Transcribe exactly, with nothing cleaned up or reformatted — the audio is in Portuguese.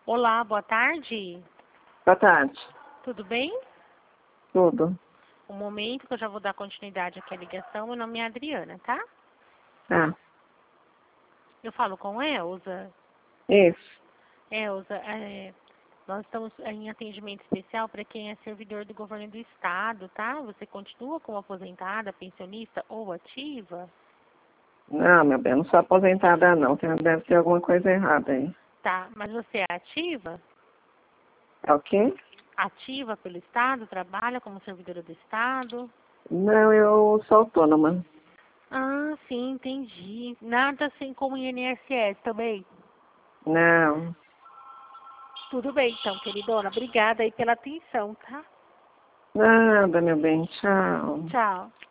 Olá, boa tarde. Boa tarde. Tudo bem? Tudo. Um momento que eu já vou dar continuidade aqui à ligação. Meu nome é Adriana, tá? Ah, Eu falo com Elza. isso. Elza, é, nós estamos em atendimento especial para quem é servidor do governo do estado, tá? Você continua como aposentada, pensionista ou ativa? Não, meu bem, eu não sou aposentada não. Tem- Deve ter alguma coisa errada aí. Tá, mas você é ativa? É o quê? Ativa pelo estado? Trabalha como servidora do estado? Não, eu sou autônoma. Ah, sim, entendi. Nada assim como I N S S também? Não. Tudo bem, então, queridona. Obrigada aí pela atenção, tá? Nada, meu bem. Tchau. Tchau.